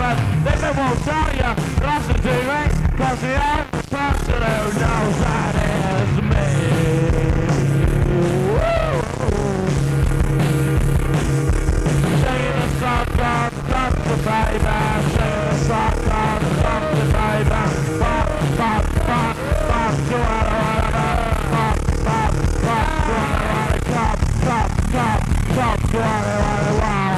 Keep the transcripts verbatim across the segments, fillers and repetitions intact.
but they won't tell you not to do it, cause the only person who knows that is me. Singing the song called Stop the Baby, singing the song called Stop the Baby, pop, pop, pop, pop, do I wanna pop, pop, pop, do I wanna cop, cop, cop, cop, do I wanna wow.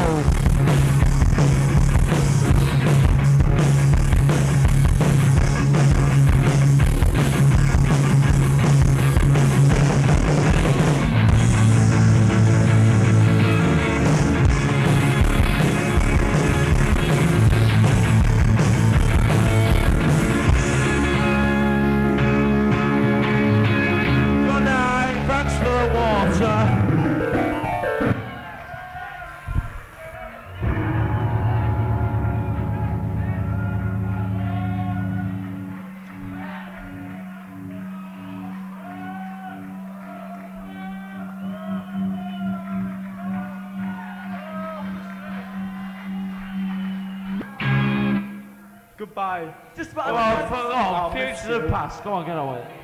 Goodbye. Just about. Well, for, oh, future and past. Go on, get on with it.